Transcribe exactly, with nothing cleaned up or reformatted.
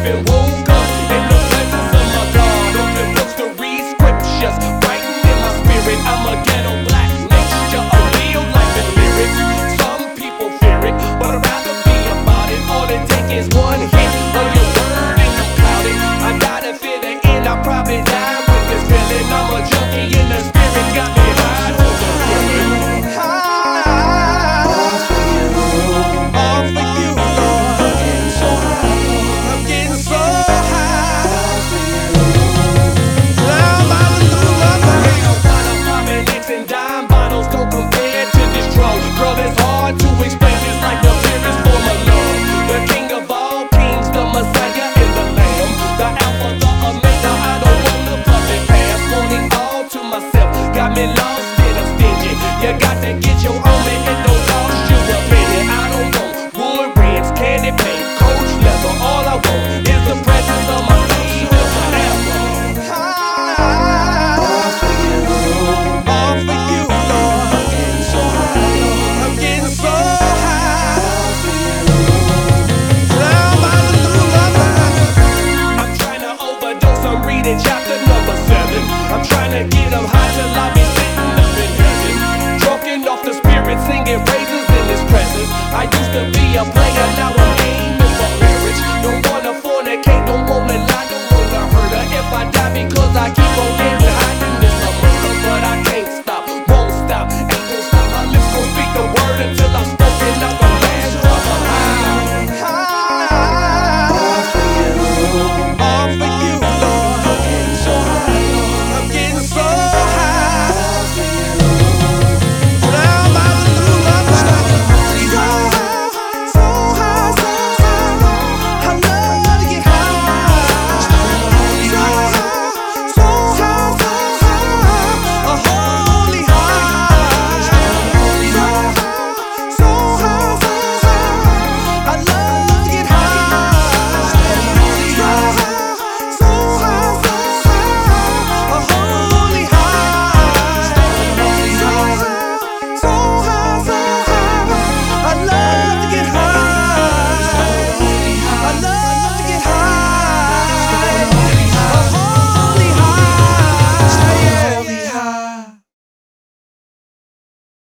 been woke up in the presence of my God. Open books to read scriptures, writing in my spirit. I'm a ghetto black mixture of real life and lyrics. Some people fear it, but I'd rather be about it. All it takes is one hit of your word and I'm clouded. I gotta feel the end, I probably die with this feeling. I'm a junkie in the spirit, got me high to the feeling. High, all for you, Lord. I'm getting so high, I'm getting so high. Down by the blue of my house, popping X and dime bottles don't compare to this drug. Girl, it's hard to explain, it's like the purest form of love. The king of all kings, the Messiah and the Lamb, the Alpha, the Omega. I don't wanna puppet pass, wanting all to myself. Got me lost in a stingy. You got to get your own and it don't cost you a penny. I don't want wood reds, candy paint, coach leather. All I want is the presence of my Savior forever. High, all for you, Lord. I'm getting so high, I'm getting so high. Down by the blue of my house. I'm trying to overdose, I'm reading chapter number seven. I'm trying to get them high till I be sitting up in heaven. Drunken off the spirit, singing praises in his presence. I used to be a player, now I'm